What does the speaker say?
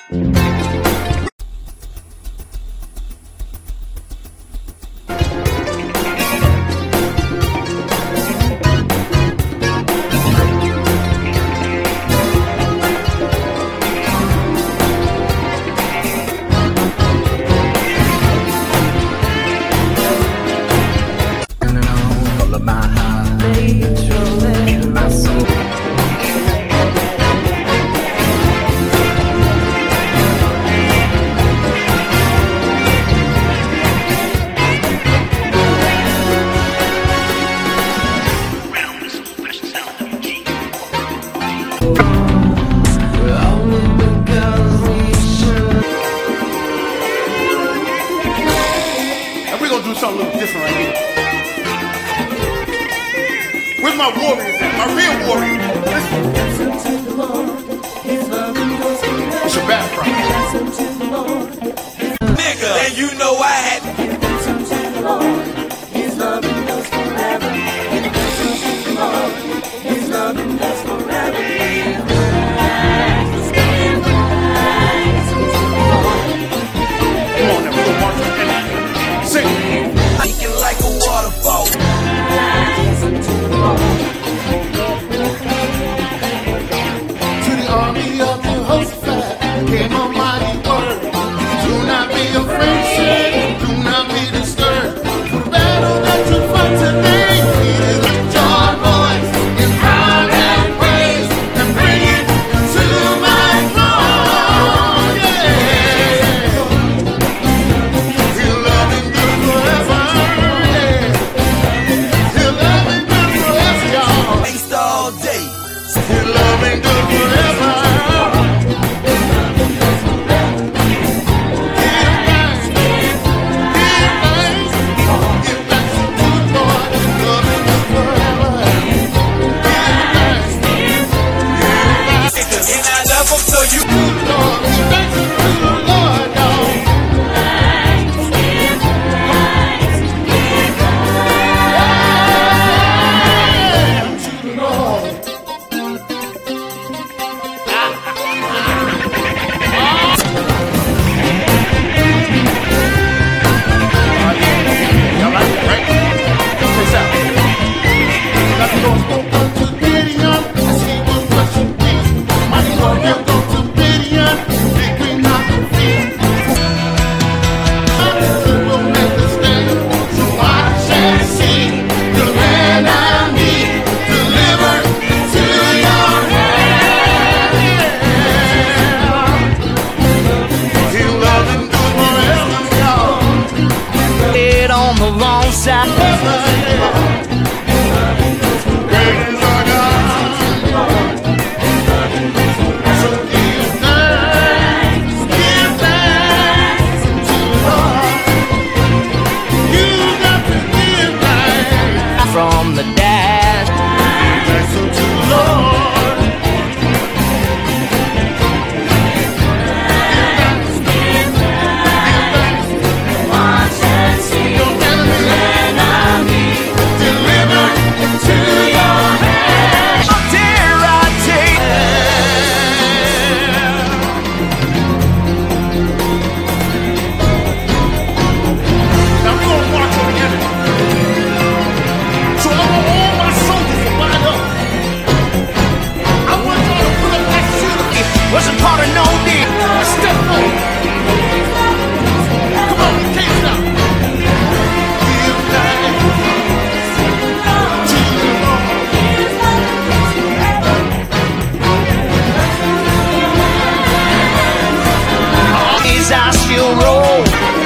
Do something a little different right here. Where's my warriors at? My real warriors. Listen. It's a bad problem. Nigga, and you know I had to listen to the Lord. His love endures forever. Listen to the Lord. His love endures forever. Come on now, we'll march on that. Sing. Thinking like a waterfall. Listen to the Lord. To the army of the host came a mighty word. Do not be afraid, say, do not be disturbed. For the battle that you fight today, it is with your voice in power and praise, and bring it to my throne. Yeah. He'll love and good forever. Yeah. He'll love and good forever, y'all. Waste all day. He'll love and good forever. And I love him so you on the wrong side. From the dash. Listen to the Lord. Watch and see your enemy delivered into your hands. Dare I take Now we're gonna march on the enemy. So I want all my soldiers to line up. I want y'all to put up that shield of faith. wasn't part of no deal. Step forward. Come on, you can't stop. Give back to the Lord. These I still roll.